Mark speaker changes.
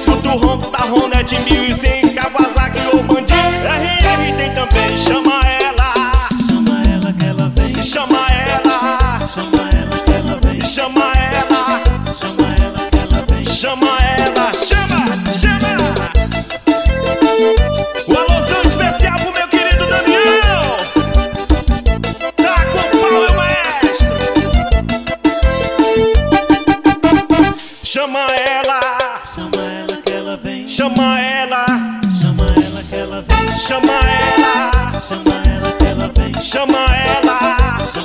Speaker 1: escuta o ronco da Hornet 1100, Kawasaki ou Bandit. RR tem também, chama ela.
Speaker 2: Chama ela que ela vem.
Speaker 1: Chama ela.
Speaker 2: Chama ela que ela vem.
Speaker 1: Chama ela.
Speaker 2: Chama ela que ela vem.
Speaker 1: Chama ela. Chama. O alôzão especial pro meu querido Daniel. Tá com pau, meu maestro. Chama ela.
Speaker 2: Chama ela que ela vem.
Speaker 1: Chama ela.
Speaker 2: Chama ela que ela vem.
Speaker 1: Chama ela.
Speaker 2: Chama ela que ela vem.
Speaker 1: Chama ela.